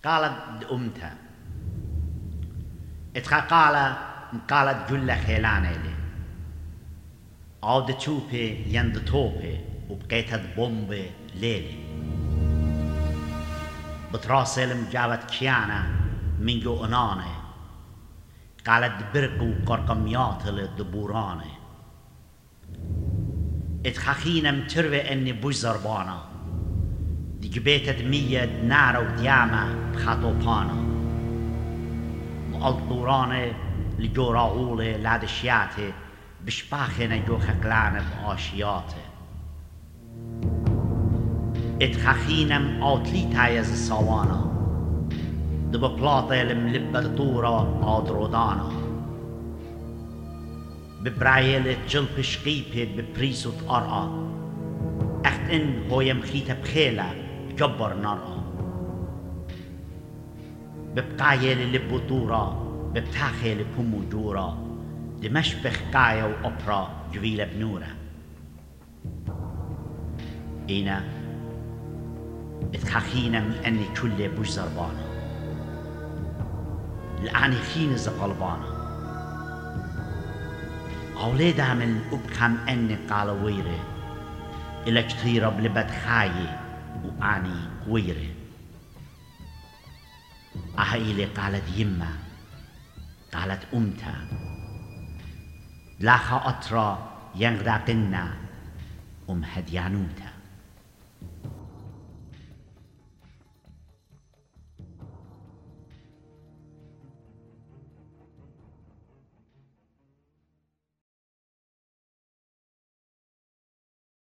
قالت أمتها قالت جل خيلاني لي عود توبي يند توبي وبقيت بومبي ليلي بتراسل مجابت كيانا من جو أناني قالت برق وقرقميات للدبوراني اتخخينا متروي اني بوش زربانا دي جبيتت مية نار وديامة بخطوبانا مقلطوراني لجو راغولي لادشياتي بشباخنا جو خكلاني بآشياتي اتخخينم آتليتا يز ساوانا دب بلاطي الملبة طورة آدرودانا ببرايل جلب شقيبي ببريسوت أرقى اخت ان هو يمخيت بخيلة بجبر نرقى ببقايل لبطورة ببتاخيل بومو جورة دمشبخ قاية وأبرا جويلة بنورة إينا اتخاخينا من أني كل بوش زربانا الآن خين زقلبانا أولاد عمل أبخم أني قال ويري إلا كثيرة بلبت خايي وأني ويري أهيلي قالت يما قالت أمتا لاخا أطرا ينغرقنا هديانوتا